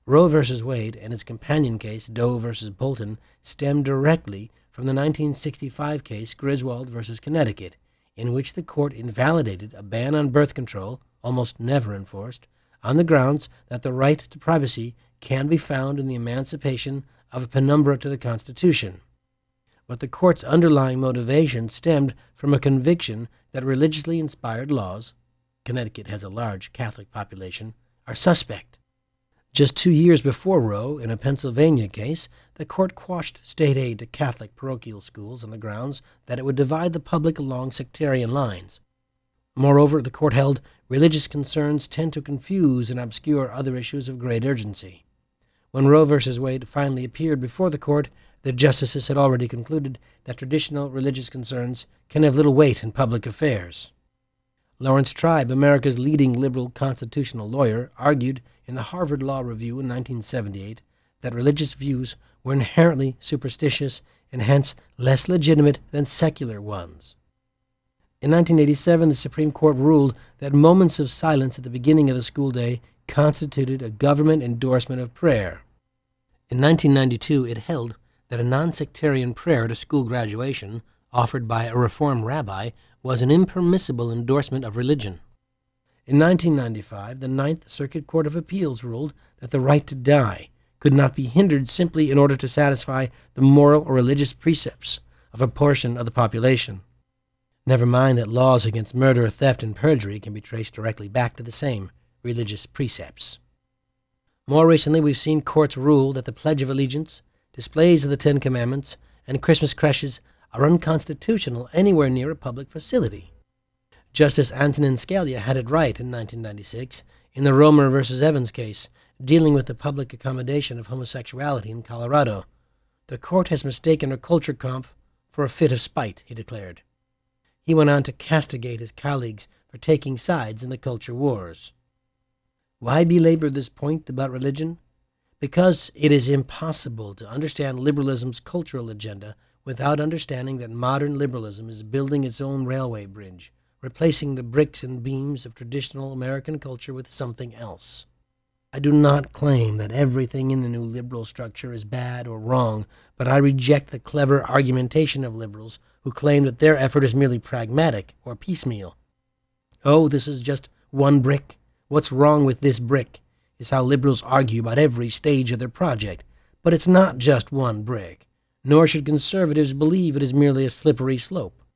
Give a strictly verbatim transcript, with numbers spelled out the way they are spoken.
Roe v. Wade and its companion case, Doe v. Bolton, stem directly from the nineteen sixty-five case Griswold v. Connecticut, in which the court invalidated a ban on birth control, almost never enforced, on the grounds that the right to privacy can be found in the emancipation of a penumbra to the Constitution. But the court's underlying motivation stemmed from a conviction that religiously inspired laws — Connecticut has a large Catholic population — are suspect. Just two years before Roe, in a Pennsylvania case, the court quashed state aid to Catholic parochial schools on the grounds that it would divide the public along sectarian lines. Moreover, the court held religious concerns tend to confuse and obscure other issues of great urgency. When Roe v. Wade finally appeared before the court, the justices had already concluded that traditional religious concerns can have little weight in public affairs. Lawrence Tribe, America's leading liberal constitutional lawyer, argued in the Harvard Law Review in nineteen seventy-eight that religious views were inherently superstitious and hence less legitimate than secular ones. In nineteen eighty-seven, the Supreme Court ruled that moments of silence at the beginning of the school day constituted a government endorsement of prayer. In nineteen ninety-two, it held that a non-sectarian prayer at a school graduation, offered by a Reform rabbi, was an impermissible endorsement of religion. In nineteen ninety-five, the Ninth Circuit Court of Appeals ruled that the right to die could not be hindered simply in order to satisfy the moral or religious precepts of a portion of the population. Never mind that laws against murder, theft, and perjury can be traced directly back to the same religious precepts. More recently, we've seen courts rule that the Pledge of Allegiance, displays of the Ten Commandments, and Christmas creches are unconstitutional anywhere near a public facility. Justice Antonin Scalia had it right in nineteen ninety-six in the Romer v. Evans case, dealing with the public accommodation of homosexuality in Colorado. The court has mistaken a culture comp for a fit of spite, he declared. He went on to castigate his colleagues for taking sides in the culture wars. Why belabor this point about religion? Because it is impossible to understand liberalism's cultural agenda without understanding that modern liberalism is building its own railway bridge, replacing the bricks and beams of traditional American culture with something else. I do not claim that everything in the new liberal structure is bad or wrong, but I reject the clever argumentation of liberals who claim that their effort is merely pragmatic or piecemeal. Oh, this is just one brick. What's wrong with this brick is how liberals argue about every stage of their project. But it's not just one brick, nor should conservatives believe it is merely a slippery slope.